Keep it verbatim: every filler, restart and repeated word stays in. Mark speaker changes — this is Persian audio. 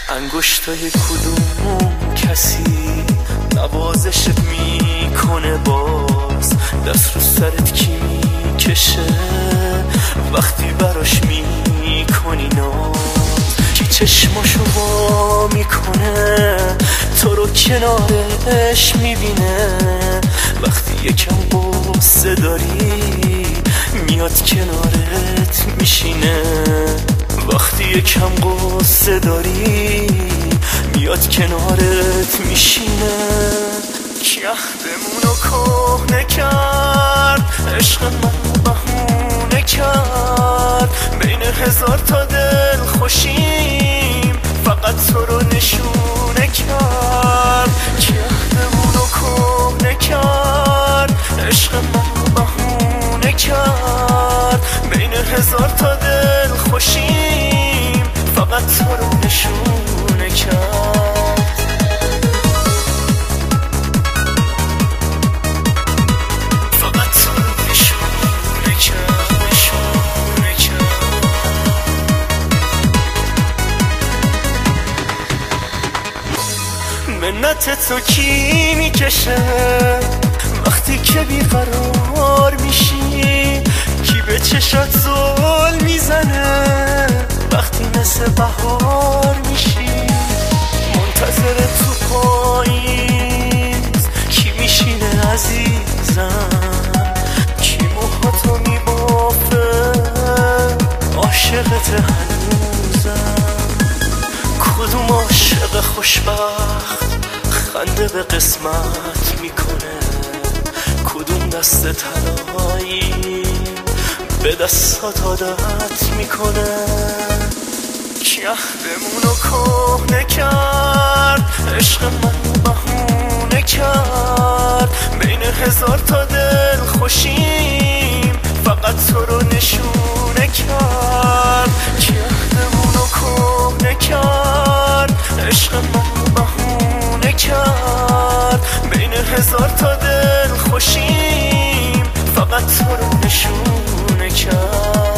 Speaker 1: انگشتای کدوم کسی نوازشت میکنه، باز دست رو سرت کی میکشه وقتی براش میکنی ناز؟ کی چشماشو وا میکنه تو رو کنارش میبینه وقتی یکم قصه داری میاد کنارت میشینه، وقتی یکم قصه داری میاد کنارت میشینه. که عهدمونو کهنه کرد، عشق من بهونه کرد، بین هزار تا دل خوشیم فقط تو رو نشونه کرد. که عهدمونو کهنه کرد، عشق من بهونه کرد، بین هزار تا دل خوشیم فقط تو رو نشونه کرد. فقط تو رو نشونه کرد، نشونه کرد. منت تو کی میکشه وقتی که بیقرار میشی؟ کی به چشات زل میزنه وقتی مثل بهار میشی؟ منتظر تو پاییز کی میشینه عزیزم؟ کی موهاتو میبافه عاشقت هنوزم؟ کدوم عاشق خوشبخت خنده به قسمت میکنه؟ کدوم دست تنهایی به دستات عادت میکنه؟ که عهدمونو کهنه کرد، عشق من بهونه کرد، بین هزار تا دل خوشیم فقط تو رو نشونه کرد. که عهدمونو کهنه کرد، عشق من بهونه کرد، بین هزار تا دل خوشیم فقط تو رو نشونه کرد.